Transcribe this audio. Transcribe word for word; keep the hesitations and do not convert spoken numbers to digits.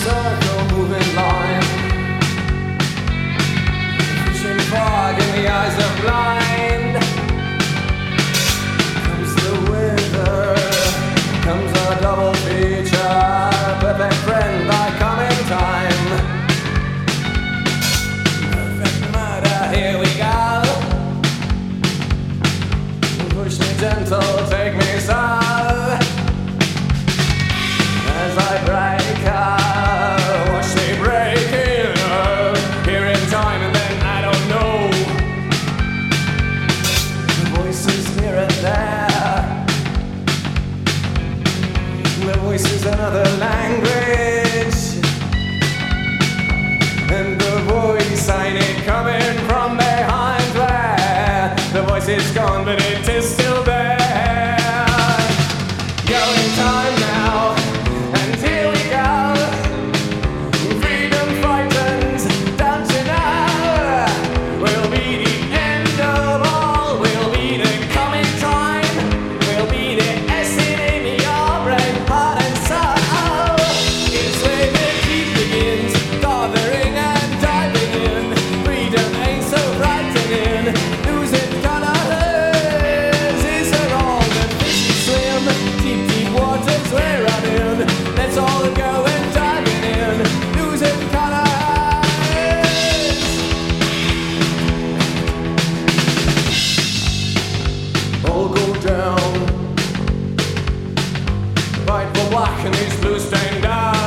circle, moving line. Fishing fog in the eyes of blind. Comes the winter, comes a double feature. Perfect friend, I come in time. Perfect murder, here we go. Push me gentle, take me slow. As I break up, watch me breaking up. Here in time and then I don't know. The voices here and there. The voice is another language. And the voice I need coming from behind there. The voice is gone but it is still there. Go in time now. Down, fight for black and these blues stained down.